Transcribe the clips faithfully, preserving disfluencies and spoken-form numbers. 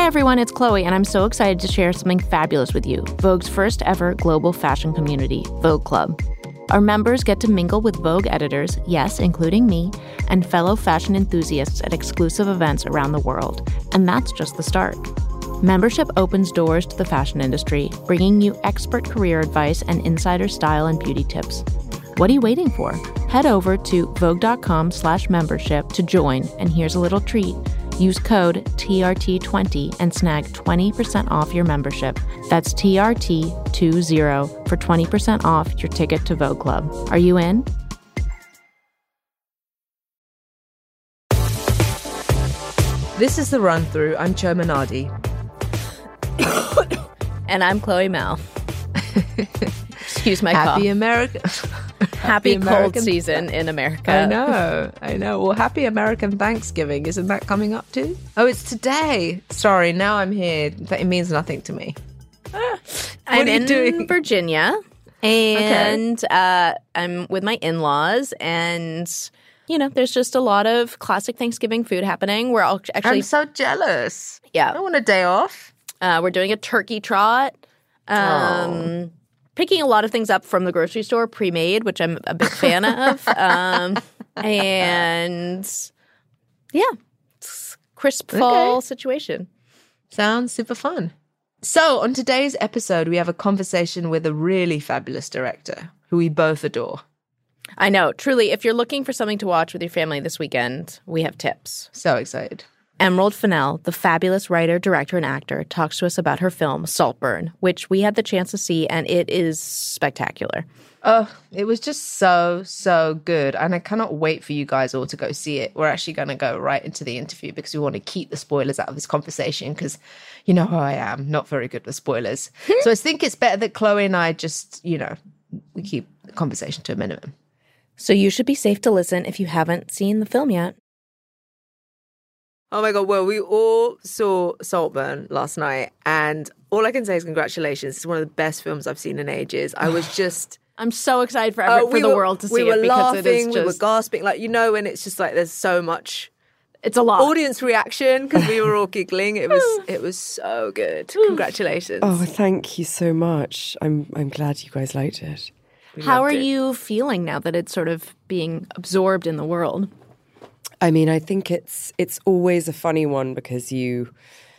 everyone, it's Chloe, and I'm so excited to share something fabulous with you. Vogue's first ever global fashion community, Vogue Club. Our members get to mingle with Vogue editors, yes, including me, and fellow fashion enthusiasts at exclusive events around the world. And that's just the start. Membership opens doors to the fashion industry, bringing you expert career advice and insider style and beauty tips. What are you waiting for? Head over to vogue.com slash membership to join, and here's a little treat. Use code T R T twenty and snag twenty percent off your membership. That's T R T twenty for twenty percent off your ticket to Vogue Club. Are you in? This is The Run Through. I'm Cho Minardi. And I'm Chloe Mel. Excuse my Happy cough. America. Happy, Happy cold American season in America. I know, I know. Well, happy American Thanksgiving. Isn't that coming up too? Oh, it's today. Sorry, now I'm here. It means nothing to me. I'm are you in doing? Virginia, and okay. uh, I'm with my in-laws, and, you know, there's just a lot of classic Thanksgiving food happening. We're all actually... I'm so jealous. Yeah. I want a day off. Uh, we're doing a turkey trot. Um... Oh. Picking a lot of things up from the grocery store pre-made, which I'm a big fan of. Um, and yeah, it's crisp fall okay. situation. Sounds super fun. So on today's episode, we have a conversation with a really fabulous director who we both adore. I know. Truly, if you're looking for something to watch with your family this weekend, we have tips. So excited. Emerald Fennell, the fabulous writer, director, and actor, talks to us about her film, Saltburn, which we had the chance to see, and it is spectacular. Oh, it was just so, so good. And I cannot wait for you guys all to go see it. We're actually going to go right into the interview because we want to keep the spoilers out of this conversation because you know how I am, not very good with spoilers. So I think it's better that Chloe and I just, you know, we keep the conversation to a minimum. So you should be safe to listen if you haven't seen the film yet. Oh my God, well, we all saw Saltburn last night, and all I can say is congratulations. It's one of the best films I've seen in ages. I was just... I'm so excited for, every, uh, we for the were, world to see we were it because laughing, it is just... we were gasping, like, you know, and it's just like there's so much... It's a lot. Audience reaction, because we were all giggling. It was it was so good. Congratulations. Oh, thank you so much. I'm I'm glad you guys liked it. We How are it. you feeling now that it's sort of being absorbed in the world? I mean, I think it's it's always a funny one because you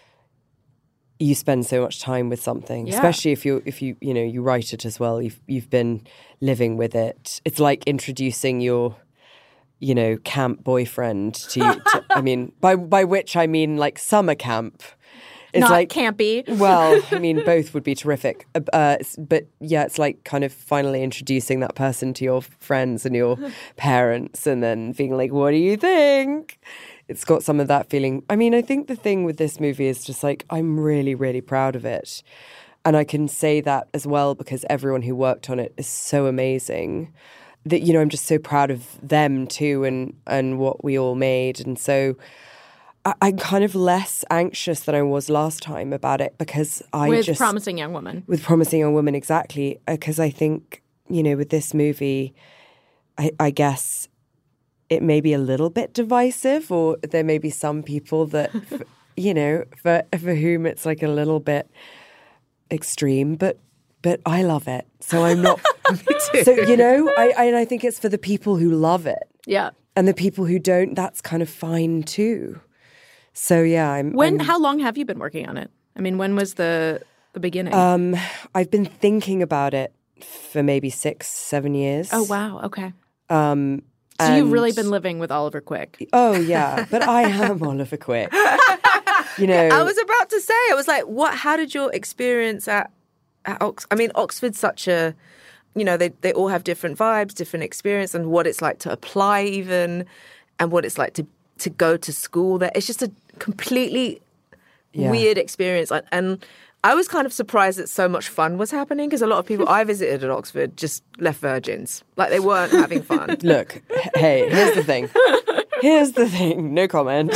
you spend so much time with something, yeah. especially if you if you you know you write it as well. You've you've been living with it. It's like introducing your you know camp boyfriend to, to I mean by by which I mean like summer camp. It's Not like campy. Well, I mean, both would be terrific. Uh, but yeah, it's like kind of finally introducing that person to your friends and your parents and then being like, what do you think? It's got some of that feeling. I mean, I think the thing with this movie is just like, I'm really, really proud of it. And I can say that as well because everyone who worked on it is so amazing that, you know, I'm just so proud of them too and, and what we all made. And so... I'm kind of less anxious than I was last time about it because I with just... With Promising Young Woman. With Promising Young Woman, exactly. Because I think, you know, with this movie, I, I guess it may be a little bit divisive or there may be some people that, you know, for, for whom it's like a little bit extreme, but but I love it. So I'm not... Me too. So, you know, I, I, and I think it's for the people who love it. Yeah. And the people who don't, that's kind of fine too. So yeah, I'm. When? I'm, how long have you been working on it? I mean, when was the the beginning? Um, I've been thinking about it for maybe six, seven years. Oh wow, okay. Um, so and, you've really been living with Oliver Quick. Oh yeah, but I am Oliver Quick. You know, I was about to say, I was like, what? How did your experience at at Ox? I mean, Oxford's such a, you know, they they all have different vibes, different experience, and what it's like to apply even, and what it's like to. to go to school there. It's just a completely yeah. weird experience. And I was kind of surprised that so much fun was happening because a lot of people I visited at Oxford just left virgins. Like they weren't having fun. Look, hey, here's the thing. Here's the thing. No comment.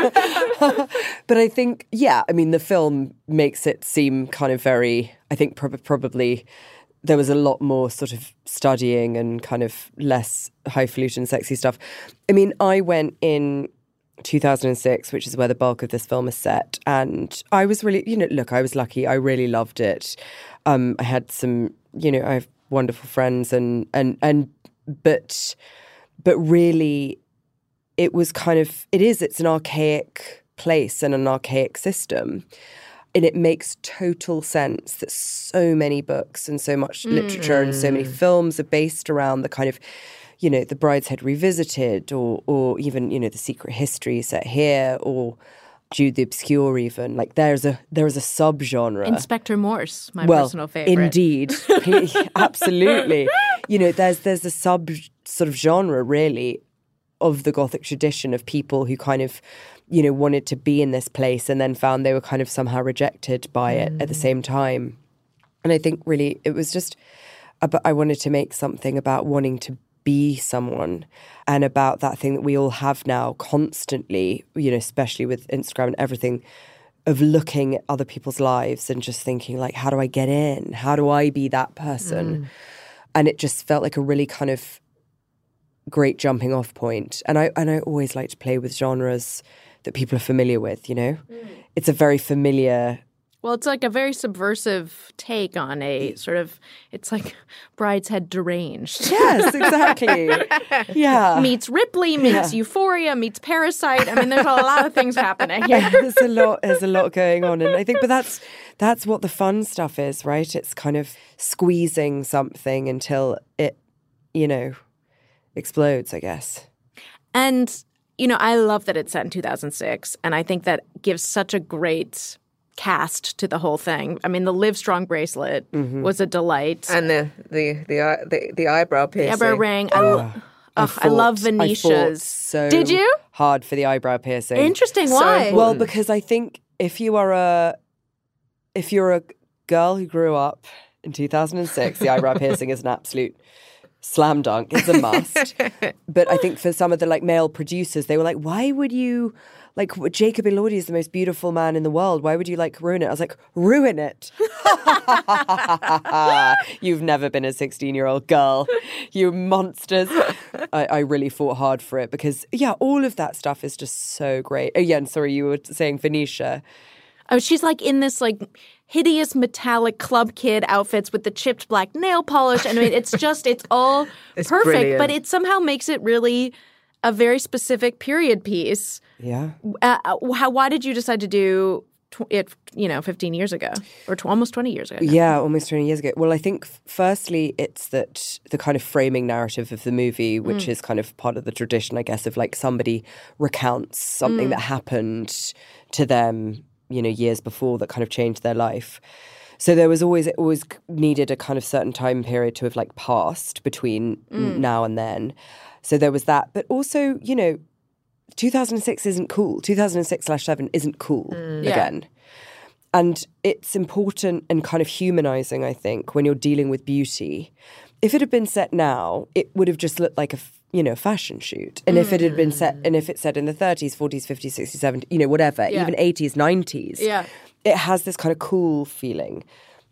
But I think, yeah, I mean, the film makes it seem kind of very, I think prob- probably there was a lot more sort of studying and kind of less highfalutin sexy stuff. I mean, I went in two thousand six, which is where the bulk of this film is set. And I was really, you know, look, I was lucky. I really loved it. Um, I had some, you know, I have wonderful friends and, and, and, but, but really it was kind of, it is, it's an archaic place and an archaic system. And it makes total sense that so many books and so much mm. literature and so many films are based around the kind of, you know, The Brideshead Revisited, or or even, you know, The Secret History set here, or Jude the Obscure even. Like there's a there is a subgenre. Inspector Morse, my well, personal favorite. Indeed. Absolutely. You know, there's there's a sub sort of genre really of the Gothic tradition of people who kind of, you know, wanted to be in this place and then found they were kind of somehow rejected by it mm. at the same time. And I think really it was just, about, I wanted to make something about wanting to be someone, and about that thing that we all have now constantly, you know, especially with Instagram and everything, of looking at other people's lives and just thinking like, how do I get in? How do I be that person? Mm. And it just felt like a really kind of great jumping off point. And I and I always like to play with genres that people are familiar with, you know? Mm. It's a very familiar... Well, it's like a very subversive take on a sort of, it's like Brideshead deranged. Yes, exactly. Yeah. Meets Ripley, meets yeah. Euphoria, meets Parasite. I mean, there's a lot of things happening here. There's a lot, there's a lot going on. And I think, but that's, that's what the fun stuff is, right? It's kind of squeezing something until it, you know, explodes, I guess. And, you know, I love that it's set in two thousand six. And I think that gives such a great cast to the whole thing. I mean, the Livestrong bracelet mm-hmm. was a delight, and the the the the, the eyebrow piercing, the eyebrow ring. I, oh, I, oh, fought, I love Venetia's. I so Did you? Hard for the eyebrow piercing. Interesting. Why? So well, because I think if you are a if you're a girl who grew up in two thousand six, the eyebrow piercing is an absolute slam dunk. It's a must. But I think for some of the like male producers, they were like, "Why would you?" Like, Jacob Elordi is the most beautiful man in the world. Why would you, like, ruin it? I was like, ruin it? You've never been a sixteen-year-old girl. You monsters. I, I really fought hard for it because, yeah, all of that stuff is just so great. Oh, yeah, and sorry, you were saying Venetia. Oh, she's, like, in this, like, hideous metallic club kid outfits with the chipped black nail polish. And I mean, it's just, it's all it's perfect. Brilliant. But it somehow makes it really a very specific period piece. Yeah. Uh, how? Why did you decide to do tw- it, you know, fifteen years ago or tw- almost twenty years ago? Now? Yeah, almost twenty years ago. Well, I think f- firstly, it's that the kind of framing narrative of the movie, which mm. is kind of part of the tradition, I guess, of like somebody recounts something mm. that happened to them, you know, years before that kind of changed their life. So there was always, it always needed a kind of certain time period to have like passed between mm. now and then. So there was that. But also, you know, two thousand six isn't cool. two thousand six slash seven isn't cool mm. again. Yeah. And it's important and kind of humanizing, I think, when you're dealing with beauty. If it had been set now, it would have just looked like a, you know, fashion shoot. And mm. if it had been set, and if it's set in the thirties, forties, fifties, sixties, seventies, you know, whatever, yeah. even eighties, nineties, yeah. it has this kind of cool feeling.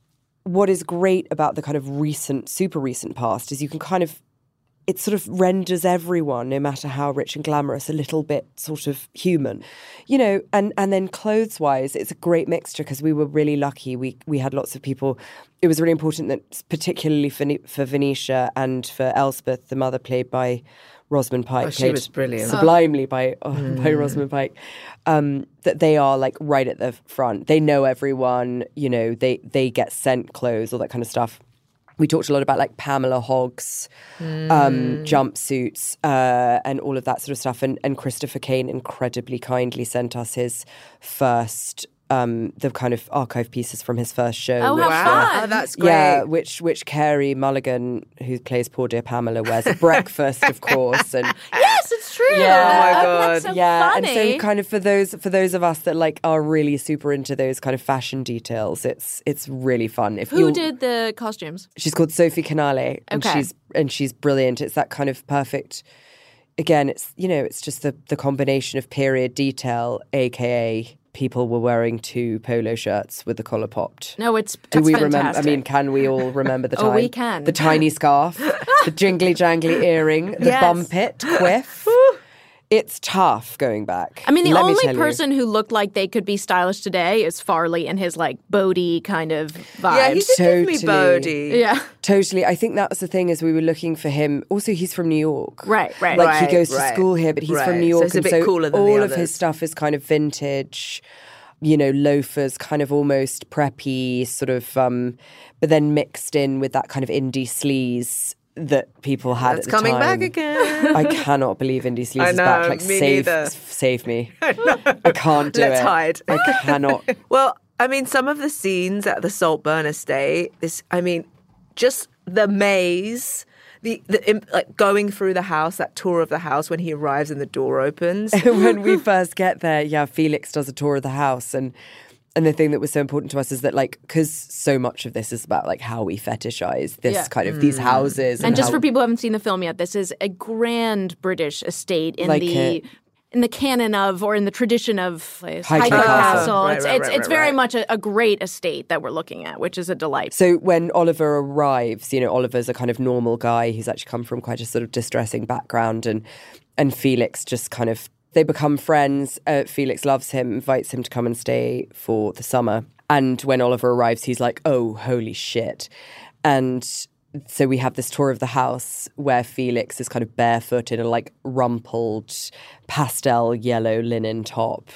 What is great about the kind of recent, super recent past is you can kind of, it sort of renders everyone, no matter how rich and glamorous, a little bit sort of human, you know. And and then clothes-wise, it's a great mixture because we were really lucky. We we had lots of people. It was really important that, particularly for, for Venetia and for Elspeth, the mother played by Rosamund Pike, oh, she was brilliant, sublimely by oh, mm. by Rosamund Pike. Um, that they are like right at the front. They know everyone. You know, they they get sent clothes, all that kind of stuff. We talked a lot about like Pamela Hogg's mm. um, jumpsuits uh, and all of that sort of stuff. And, and Christopher Kane incredibly kindly sent us his first, um, the kind of archive pieces from his first show. Oh, which, how fun. Uh, oh, that's great. Yeah, which which Carey Mulligan, who plays poor dear Pamela, wears at breakfast, of course. And yes, it's true. Yeah, oh my God. That's so yeah, funny. and so kind of for those for those of us that like are really super into those kind of fashion details, it's it's really fun. If Who you did the costumes? She's called Sophie Canale, and Okay. she's and she's brilliant. It's that kind of perfect. Again, it's you know, it's just the the combination of period detail, aka people were wearing two polo shirts with the collar popped. No, it's Do it's we fantastic. remember? I mean, can we all remember the time? Oh, we can. The tiny scarf, the jingly jangly earring, the Yes. bum pit quiff. It's tough going back. I mean, the Let me only tell you. person who looked like they could be stylish today is Farley and his like Bodhi kind of vibe. Yeah, he did give me Totally. Bodhi. Yeah. Totally. I think that was the thing is we were looking for him. Also, he's from New York. Right, right. Like Right, he goes to right, school here, but he's right. from New So York. he's a and bit so cooler than the all of others. his stuff is kind of vintage, you know, loafers, kind of almost preppy, sort of, um, but then mixed in with that kind of indie sleaze that people had That's at the coming time. back again. I cannot believe indie sleaze I is back. know, Like me save, neither. save me. I can't do Let's it. hide. I cannot. Well, I mean, some of the scenes at the Saltburn estate, this, I mean, just the maze, the, the im- like going through the house, that tour of the house when he arrives and the door opens. When we first get there, yeah, Felix does a tour of the house, and and the thing that was so important to us is that, like, because so much of this is about like how we fetishize this Yeah. kind of these houses, and, And just how- for people who haven't seen the film yet, this is a grand British estate in Like the it. in the canon of or in the tradition of uh, Highclere Highclere Castle. Castle. Right, it's right, it's right, it's right, very right. much a, a great estate that we're looking at, which is a delight. So when Oliver arrives, you know, Oliver's a kind of normal guy. He's actually come from quite a sort of distressing background, and and Felix just kind of they become friends. Uh, Felix loves him, invites him to come and stay for the summer. And when Oliver arrives, he's like, "Oh, holy shit!" And so we have this tour of the house where Felix is kind of barefoot in a like rumpled pastel yellow linen top.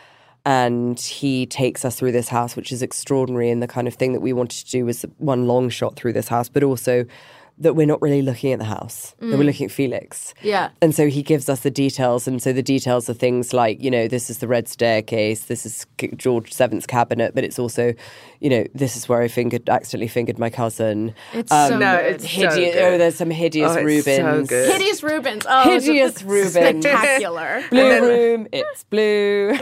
And he takes us through this house, which is extraordinary. And the kind of thing that we wanted to do was one long shot through this house, but also that we're not really looking at the house, that we're looking at Felix. Yeah. And so he gives us the details. And so the details are things like, you know, this is the red staircase, this is George Seventh's cabinet, but it's also, you know, this is where I fingered, accidentally fingered my cousin. It's so no, good. it's so Hideous, good. oh, there's some hideous Oh, it's Rubens. so good. Hideous Rubens. Oh, it's Hideous Rubens. spectacular. Blue room, it's blue.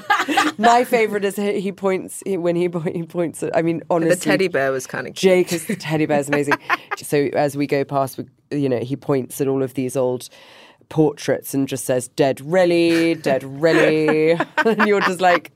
My favourite is he, he points he, when he he points. At, I mean, honestly, The teddy bear was kind of cute. Jake is the teddy bear is amazing. So as we go past, we, you know, he points at all of these old portraits and just says, "Dead really, dead really," and you're just like,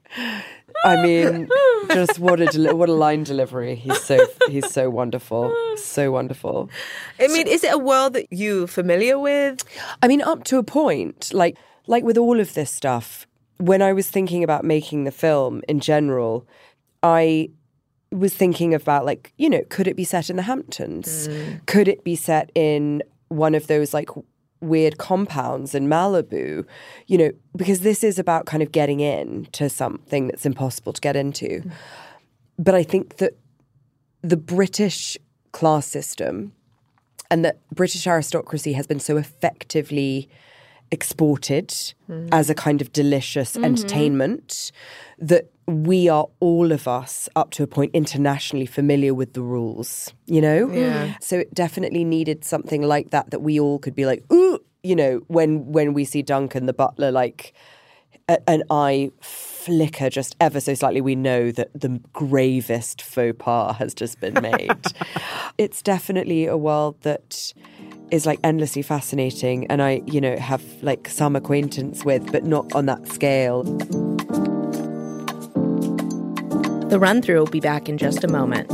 I mean, just what a deli- what a line delivery. He's so he's so wonderful, so wonderful. I mean, is it a world that you're familiar with? I mean, up to a point, like like with all of this stuff, when I was thinking about making the film in general, I was thinking about like, you know, could it be set in the Hamptons? Mm. Could it be set in one of those like weird compounds in Malibu? You know, because this is about kind of getting in to something that's impossible to get into. But I think that the British class system and that British aristocracy has been so effectively exported mm. as a kind of delicious mm-hmm. entertainment that we are all of us up to a point internationally familiar with the rules, you know? Yeah. So it definitely needed something like that that we all could be like, ooh, you know, when when we see Duncan the butler, like a, an eye flicker just ever so slightly, we know that the gravest faux pas has just been made. It's definitely a world that is like endlessly fascinating, and I, you know, have like some acquaintance with, but not on that scale. The Run Through will be back in just a moment.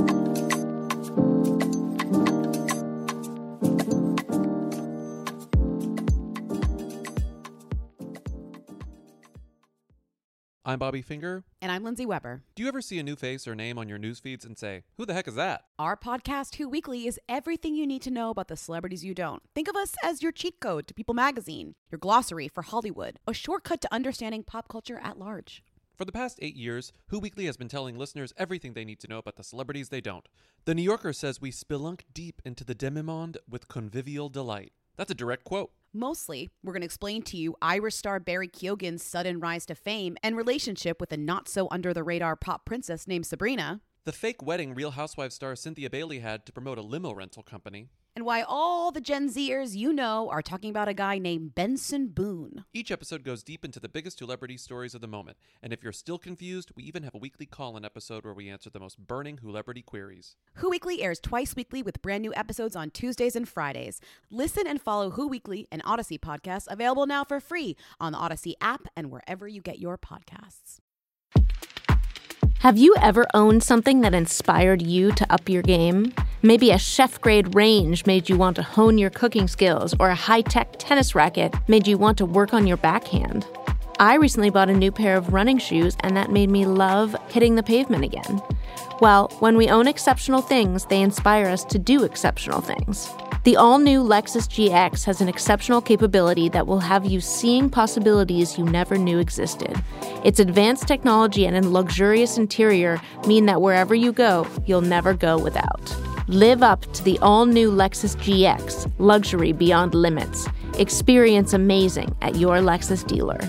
I'm Bobby Finger. And I'm Lindsay Weber. Do you ever see a new face or name on your news feeds and say, who the heck is that? Our podcast, Who Weekly, is everything you need to know about the celebrities you don't. Think of us as your cheat code to People magazine, your glossary for Hollywood, a shortcut to understanding pop culture at large. For the past eight years, Who Weekly has been telling listeners everything they need to know about the celebrities they don't. The New Yorker says we spelunk deep into the demi-monde with convivial delight. That's a direct quote. Mostly, we're going to explain to you Irish star Barry Keoghan's sudden rise to fame and relationship with a not-so-under-the-radar pop princess named Sabrina. The fake wedding Real Housewives star Cynthia Bailey had to promote a limo rental company. And why all the Gen Zers you know are talking about a guy named Benson Boone. Each episode goes deep into the biggest celebrity stories of the moment. And if you're still confused, we even have a weekly call-in episode where we answer the most burning Wholebrity queries. Who Weekly airs twice weekly with brand new episodes on Tuesdays and Fridays. Listen and follow Who Weekly, an Odyssey podcast, available now for free on the Odyssey app and wherever you get your podcasts. Have you ever owned something that inspired you to up your game? Maybe a chef-grade range made you want to hone your cooking skills, or a high-tech tennis racket made you want to work on your backhand. I recently bought a new pair of running shoes, and that made me love hitting the pavement again. Well, when we own exceptional things, they inspire us to do exceptional things. The all-new Lexus G X has an exceptional capability that will have you seeing possibilities you never knew existed. Its advanced technology and a luxurious interior mean that wherever you go, you'll never go without. Live up to the all-new Lexus G X, luxury beyond limits. Experience amazing at your Lexus dealer.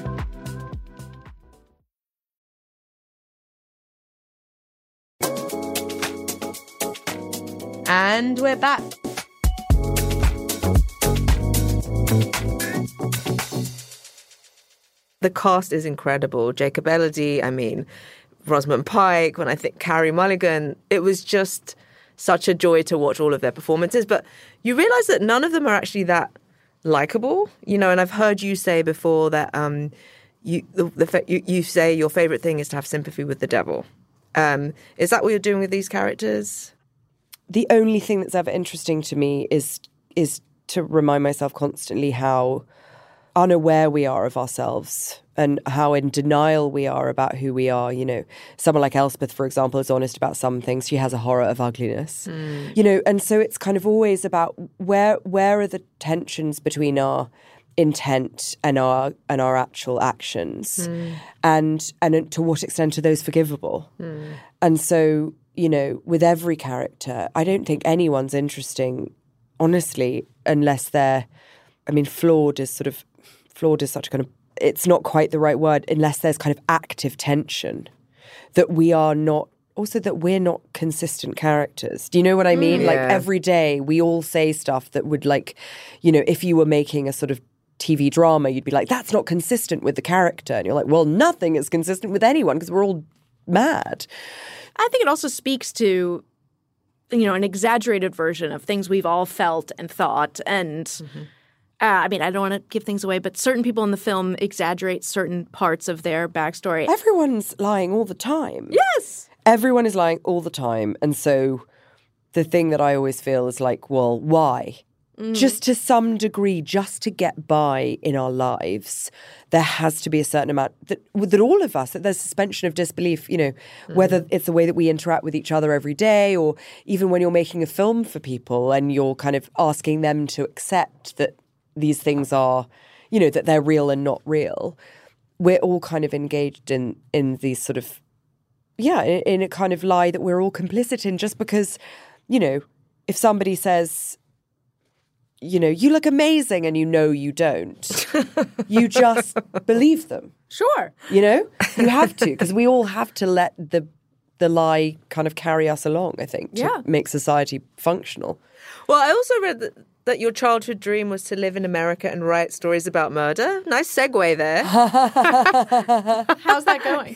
And we're back. The cast is incredible. Jacob Elordi, I mean, Rosamund Pike, when I think Carey Mulligan, it was just such a joy to watch all of their performances. But you realise that none of them are actually that likeable, you know, and I've heard you say before that um, you, the, the, you, you say your favourite thing is to have sympathy with the devil. Um, is that what you're doing with these characters? The only thing that's ever interesting to me is is to remind myself constantly how unaware we are of ourselves and how in denial we are about who we are. You know, someone like Elspeth, for example, is honest about some things. She has a horror of ugliness, mm. you know, and so it's kind of always about where where are the tensions between our intent and our and our actual actions, mm. and and to what extent are those forgivable? Mm. And so, you know, with every character, I don't think anyone's interesting, honestly, unless they're, I mean, flawed is sort of, flawed is such a kind of, it's not quite the right word, unless there's kind of active tension that we are not, also that we're not consistent characters. Do you know what I mean? Mm, yeah. Like every day we all say stuff that would like, you know, if you were making a sort of T V drama, you'd be like, that's not consistent with the character. And you're like, well, nothing is consistent with anyone because we're all mad. I think it also speaks to, you know, an exaggerated version of things we've all felt and thought. And mm-hmm. uh, I mean, I don't want to give things away, but certain people in the film exaggerate certain parts of their backstory. Everyone's lying all the time. Yes. Everyone is lying all the time. And so the thing that I always feel is like, well, why? Mm. Just to some degree, just to get by in our lives, there has to be a certain amount that that all of us, that there's suspension of disbelief, you know, mm. whether it's the way that we interact with each other every day, or even when you're making a film for people and you're kind of asking them to accept that these things are, you know, that they're real and not real. We're all kind of engaged in in these sort of, yeah, in, in a kind of lie that we're all complicit in, just because, you know, if somebody says, you know, you look amazing, and you know you don't, you just believe them. Sure. You know, you have to, because we all have to let the the lie kind of carry us along, I think, to yeah. make society functional. Well, I also read that, that your childhood dream was to live in America and write stories about murder. Nice segue there. How's that going?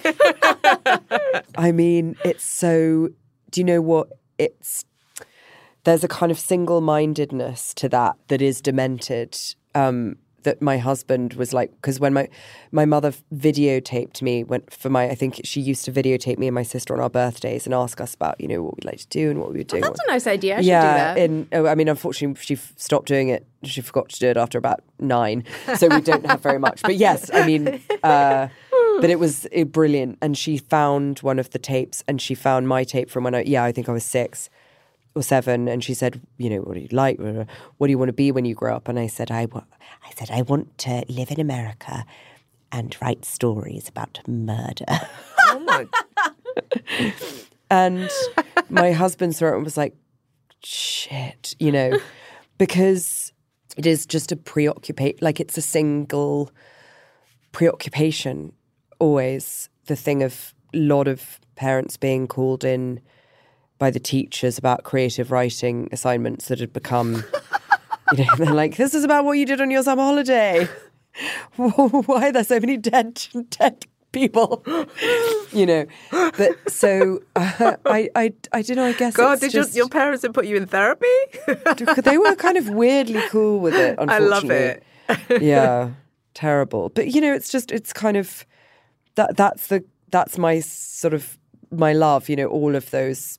I mean, it's so, do you know what? It's, there's a kind of single-mindedness to that that is demented, um, that my husband was like, because when my my mother videotaped me, went for my, I think she used to videotape me and my sister on our birthdays and ask us about, you know, what we'd like to do and what we were doing. Oh, that's a nice idea. I should yeah, do that. And oh, I mean, unfortunately, she f- stopped doing it. She forgot to do it after about nine, so we don't have very much. But yes, I mean, uh, but it was uh, brilliant. And she found one of the tapes, and she found my tape from when I, yeah, I think I was six or seven, and she said, you know, what do you like? What do you want to be when you grow up? And I said, I, wa- I said, I want to live in America and write stories about murder. Oh my! And my husband saw it and was like, shit, you know, because it is just a preoccupation, like it's a single preoccupation always. The thing of a lot of parents being called in by the teachers about creative writing assignments that had become, you know, they're like, this is about what you did on your summer holiday. Why are there so many dead, dead people? You know, but so uh, I, I, I don't know. I guess. God, it's did just, your, your parents put you in therapy? They were kind of weirdly cool with it. I love it. Yeah, terrible. But you know, it's just it's kind of that. That's the that's my sort of my love. You know, all of those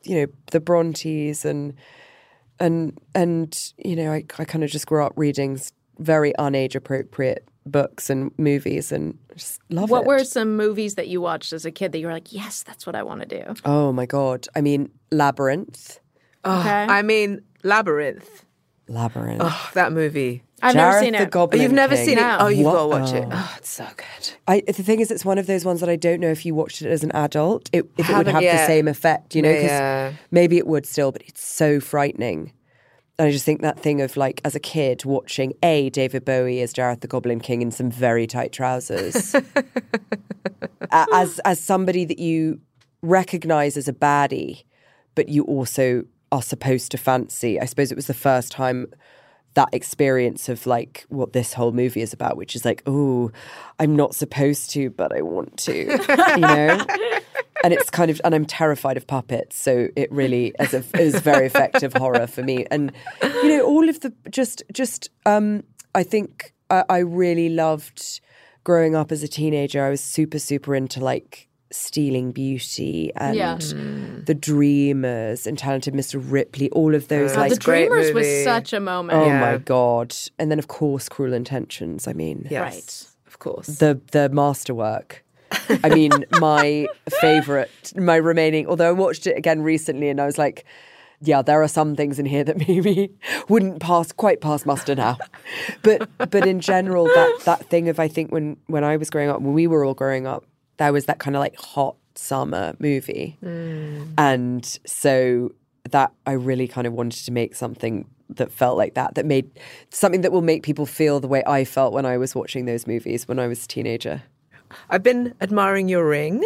you know, the Brontes and and and you know, I I kind of just grew up reading very unage appropriate books and movies and just love What it. were some movies that you watched as a kid that you were like, yes, that's what I want to do? Oh my God. I mean, Labyrinth. Oh, Okay. I mean, Labyrinth. Labyrinth. Oh, that movie. I've Jareth never seen the it. Oh, Goblin you've never King. seen it? No. Oh, you've What? got to watch it. Oh. Oh, it's so good. I, the thing is, it's one of those ones that I don't know if you watched it as an adult, it, if it would Haven't have the yet. same effect, you know, because Yeah. maybe it would still, but it's so frightening. And I just think that thing of like, as a kid, watching A, David Bowie as Jareth the Goblin King in some very tight trousers, A- as as somebody that you recognise as a baddie, but you also are supposed to fancy. I suppose it was the first time that experience of like what this whole movie is about, which is like, oh, I'm not supposed to, but I want to, you know? And it's kind of, and I'm terrified of puppets. So it really is a, is very effective horror for me. And, you know, all of the, just, just, um, I think I, I really loved growing up as a teenager. I was super, super into like Stealing Beauty and Yeah. The Dreamers and Talented Mister Ripley, all of those Oh, like, The great Dreamers was movie. such a moment. oh Yeah. my God. And then of course, Cruel Intentions. I mean, Yes, Right. of course. the the masterwork. I mean, my favorite, my remaining, although I watched it again recently and I was like, yeah, there are some things in here that maybe wouldn't pass quite past muster now. But but in general, that that thing of, I think when, when I was growing up, when we were all growing up, there was that kind of like hot summer movie. Mm. And so that I really kind of wanted to make something that felt like that, that made something that will make people feel the way I felt when I was watching those movies when I was a teenager. I've been admiring your ring.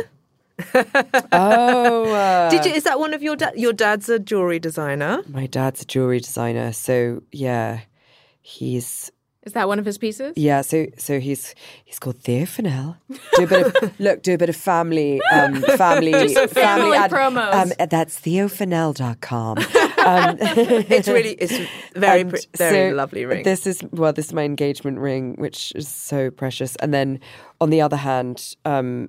Oh, uh, Did you? Is that one of your dad? Your dad's a jewelry designer. my dad's a jewelry designer, so yeah, he's Is that one of his pieces? yeah, so so he's he's called Theo Fennell. Do a bit of look, do a bit of family um, family some family ad- promos. Um, that's theo fennell dot com. Um, It's really, it's very, And pre- very so lovely ring. This is well, this is my engagement ring, which is so precious. And then on the other hand, um,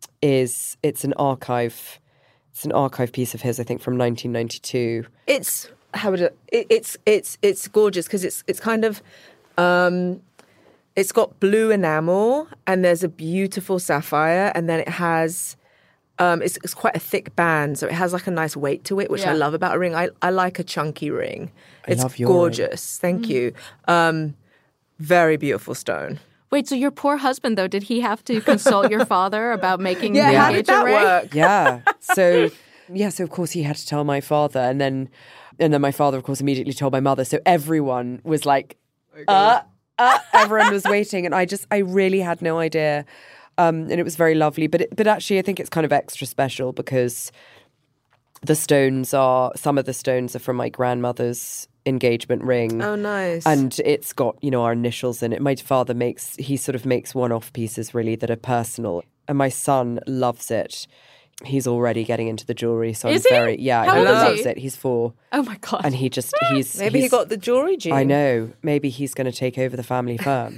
is it's an archive, it's an archive piece of his, I think, from nineteen ninety-two. It's how would it, it it's it's it's gorgeous because it's it's kind of um it's got blue enamel and there's a beautiful sapphire and then it has um it's, it's quite a thick band, so it has like a nice weight to it, which I Yeah. love about a ring. I, I like a chunky ring. I It's love your ring. gorgeous. Thank you. Um very beautiful stone. Wait, so your poor husband, though, did he have to consult your father about making Yeah, the how did engagement that ring? work? Yeah. So yeah, so of course he had to tell my father, and then and then my father, of course, immediately told my mother. So everyone was like, uh, uh, everyone was waiting, and I just I really had no idea, um, and it was very lovely. But it, but actually, I think it's kind of extra special because the stones are some of the stones are from my grandmother's engagement ring. Oh, nice. And it's got, you know, our initials in it. My father makes, he sort of makes one-off pieces really that are personal. And my son loves it. He's already getting into the jewelry. So Is I'm he? very, yeah, How he old is loves he? it. He's four. Oh, my God. And he just, he's... Maybe he he's- got the jewelry gene. I know. Maybe he's going to take over the family firm.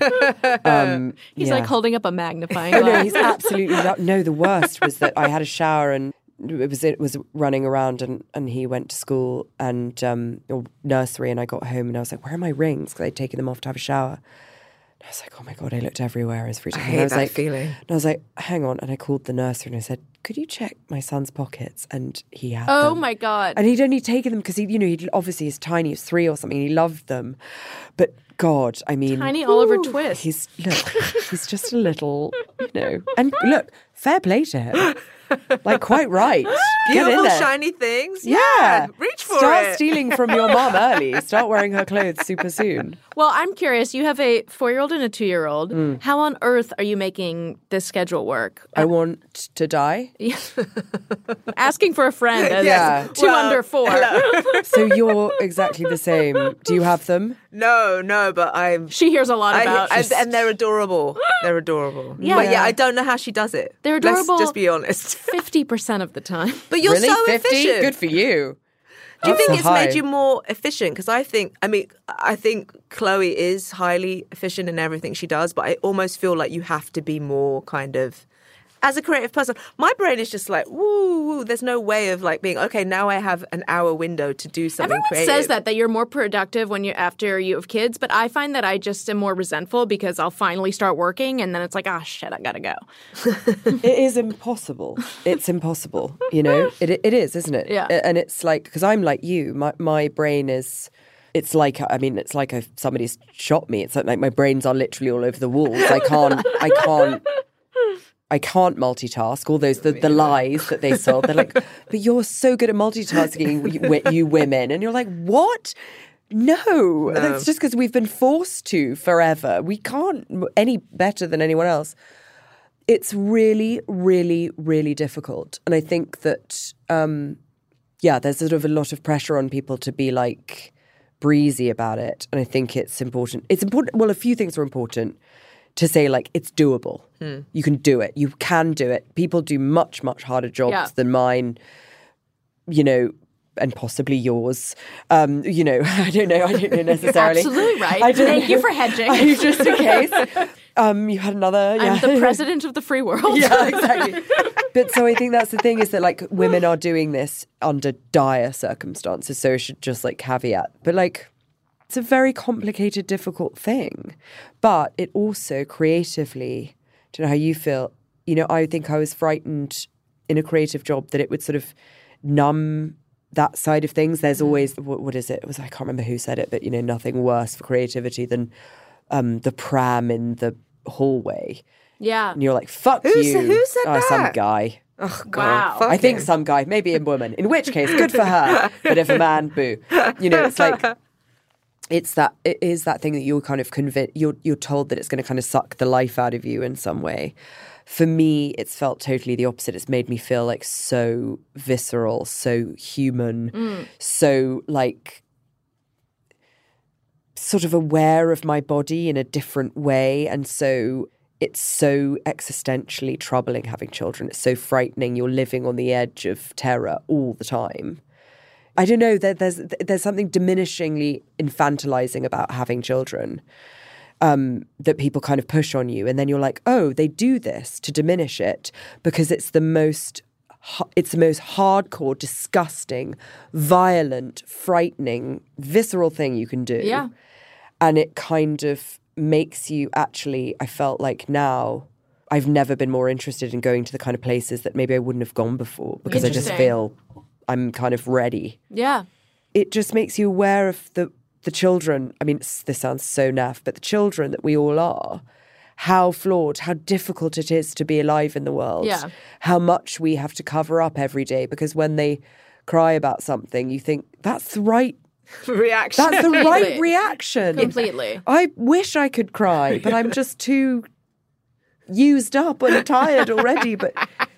um, He's yeah. like holding up a magnifying Oh, glass. no, he's absolutely lo- no. The worst was that I had a shower and it was it was running around and, and he went to school and um or nursery and I got home and I was like, where are my rings? Because I'd taken them off to have a shower. And I was like, oh my god, I looked everywhere every I time. hate and I was that like, feeling. and I was like, hang on. And I called the nursery and I said, could you check my son's pockets? And he had Oh, them. my God. And he'd only taken them because he, you know, he obviously he's tiny, he's three or something. He loved them, but God, I mean, Tiny Oliver Twist. He's look, he's just a little, you know, and look, fair play to him. Like, quite right. Get in Beautiful, there. shiny things. Yeah. Reach for Start it. stealing from your mom early. Start wearing her clothes super soon. Well, I'm curious. You have a four-year-old and a two-year-old. Mm. How on earth are you making this schedule work? I want to die. Asking for a friend as Yeah. two Well, under four. So you're exactly the same. Do you have them? No, no, but I'm. She hears a lot I, about. and, and they're adorable. They're adorable. Yeah. But yeah, I don't know how she does it. They're adorable. Let's just be honest. fifty percent of the time. But you're really? so fifty? efficient. Good for you. Do you That's think so it's high. made you more efficient? Because I think, I mean, I think Chloe is highly efficient in everything she does, but I almost feel like you have to be more kind of as a creative person, my brain is just like, woo, woo. There's no way of like being, okay, now I have an hour window to do something Everyone creative. says that, that you're more productive when you after you have kids, but I find that I just am more resentful because I'll finally start working and then it's like, ah, oh, shit, I gotta go. It is impossible. It's impossible, you know? It It is, isn't it? Yeah. And it's like, because I'm like you, my, my brain is... It's like, I mean, it's like if somebody's shot me. It's like, like my brains are literally all over the walls. I can't, I can't, I can't multitask. All those, the, the lies that they sold. They're like, but you're so good at multitasking, you, you women. And you're like, what? No. No. That's just because we've been forced to forever. We can't any better than anyone else. It's really, really, really difficult. And I think that, um, yeah, there's sort of a lot of pressure on people to be like, breezy about it, and I think it's important. It's important. Well, a few things are important to say. Like, it's doable. Hmm. You can do it. You can do it. People do much, much harder jobs Yeah. than mine. You know, and possibly yours. Um, you know, I don't know. I don't know necessarily. Absolutely right. I don't Thank know. you for hedging. I, just in case. Um, you had another. Yeah. I'm the president of the free world. Yeah, exactly. But so I think that's the thing is that like women are doing this under dire circumstances. So I should just like caveat. But like it's a very complicated, difficult thing. But it also creatively, do you know how you feel? You know, I think I was frightened in a creative job that it would sort of numb that side of things. There's always, what, what is it? It was, I can't remember who said it, but you know, nothing worse for creativity than um, the pram in the hallway. Yeah. And you're like, fuck Who you. said- who said oh, Some that? guy. Oh, God. Wow. Fuck I think him. some guy, maybe a woman, in which case, good for her. But if a man, boo. You know, it's like, it's that, it is that thing that you're kind of convinced, you're, you're told that it's going to kind of suck the life out of you in some way. For me, it's felt totally the opposite. It's made me feel like so visceral, so human, Mm. so like sort of aware of my body in a different way. And so it's so existentially troubling having children. It's so frightening. You're living on the edge of terror all the time. I don't know, there, there's there's something diminishingly infantilizing about having children um, that people kind of push on you. And then you're like, oh, they do this to diminish it because it's the most it's the most hardcore, disgusting, violent, frightening, visceral thing you can do. Yeah. And it kind of makes you actually, I felt like now, I've never been more interested in going to the kind of places that maybe I wouldn't have gone before because I just Interesting. feel I'm kind of ready. Yeah. It just makes you aware of the, the children. I mean, it's- this sounds so naff, but the children that we all are, how flawed, how difficult it is to be alive in the world. Yeah. How much we have to cover up every day because when they cry about something, you think, that's the right Reaction. That's the right Completely. reaction. Completely. I wish I could cry, but I'm just too used up and tired already. But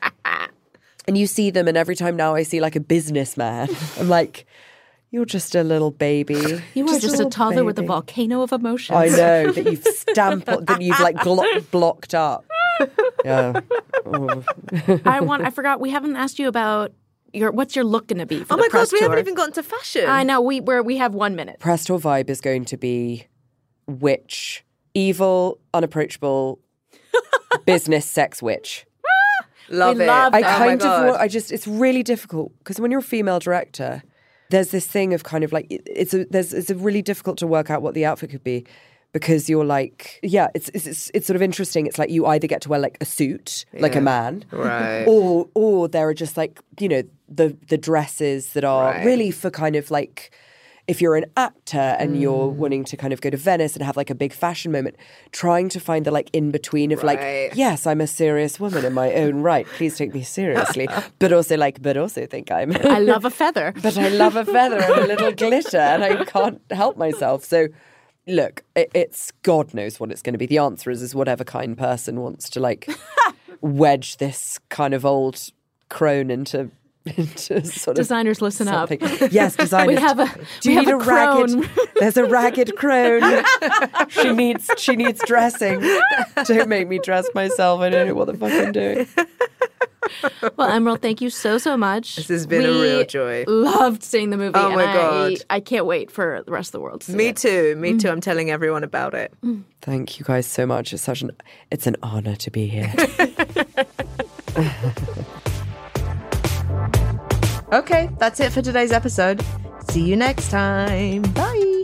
and you see them, and every time now I see like a businessman, I'm like, you're just a little baby. You are just a little toddler with a baby. volcano of emotions. I know that you've stamped that you've like glo- blocked up. Yeah. Oh. I want. I forgot. We haven't asked you about your. What's your look going to be for Oh the my press God, we tour? haven't even gotten to fashion. I know. We where we have one minute. Press tour vibe is going to be witch, evil, unapproachable, business sex witch. Love We it. love I that. Oh my kind of, God. wa- I just, it's really difficult because when you're a female director, there's this thing of kind of like, it- it's a, there's, it's a really difficult to work out what the outfit could be because you're like, yeah, it's, it's, it's, it's sort of interesting. It's like you either get to wear like a suit, like a Yeah. man, Right. or, or there are just like, you know, the, the dresses that are Right. really for kind of like, if you're an actor and you're wanting to kind of go to Venice and have like a big fashion moment, trying to find the like in between of Right. like, yes, I'm a serious woman in my own right. Please take me seriously. But also like, but also think I'm, I love a feather. but I love a feather and a little glitter and I can't help myself. So look, it, it's God knows what it's going to be. The answer is, is whatever kind person wants to like wedge this kind of old crone into, into sort of Designers, listen up. something. Yes, designers. We have a- Do we you have need a a, ragged? crone. There's a ragged crone. she needs. She needs dressing. Don't make me dress myself. I don't know what the fuck I'm doing. Well, Emerald, thank you so so much. This has been a We real joy. Loved seeing the movie. Oh my and God. I, I can't wait for the rest of the world to see Me it. too. Me too. I'm telling everyone about it. Thank you guys so much. It's such an. It's an honor to be here. Okay, that's it for today's episode. See you next time. Bye.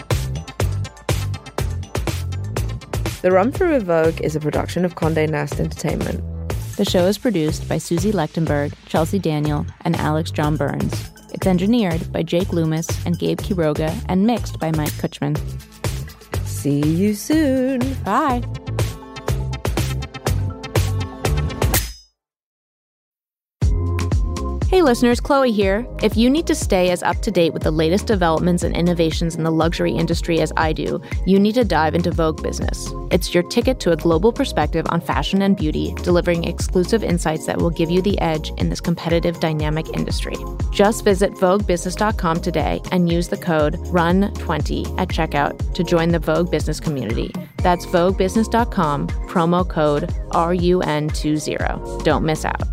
The Run Through with Vogue is a production of Condé Nast Entertainment. The show is produced by Susie Lechtenberg, Chelsea Daniel, and Alex John Burns. It's engineered by Jake Loomis and Gabe Quiroga and mixed by Mike Kutchman. See you soon. Bye. Hey listeners, Chloe here. If you need to stay as up to date with the latest developments and innovations in the luxury industry as I do, you need to dive into Vogue Business. It's your ticket to a global perspective on fashion and beauty, delivering exclusive insights that will give you the edge in this competitive, dynamic industry. Just visit vogue business dot com today and use the code R U N twenty at checkout to join the Vogue Business community. That's vogue business dot com, promo code R U N twenty. Don't miss out.